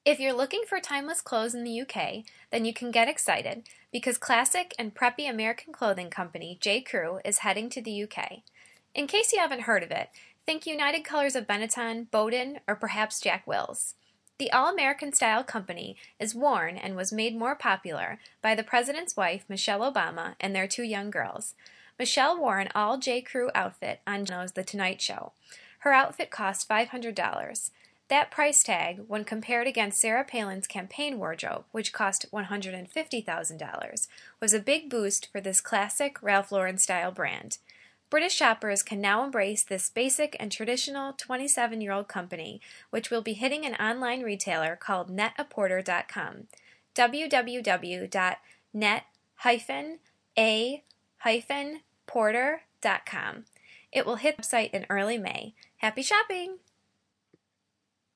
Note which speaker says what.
Speaker 1: If you're looking for timeless clothes in the UK, then you can get excited because classic and preppy American clothing company J. Crew is heading to the UK. In case you haven't heard of it, think United Colors of Benetton, Bowden, or perhaps Jack Wills. The all-American style company is worn and was made more popular by the president's wife, Michelle Obama, and their two young girls. Michelle wore an all J. Crew outfit on Bono's The Tonight Show. Her outfit cost $500. That price tag, when compared against Sarah Palin's campaign wardrobe, which cost $150,000, was a big boost for this classic Ralph Lauren style brand. British shoppers can now embrace this basic and traditional 27-year-old company, which will be hitting an online retailer called netaporter.com. www.net-a-porter.com. It will hit the website in early May. Happy shopping!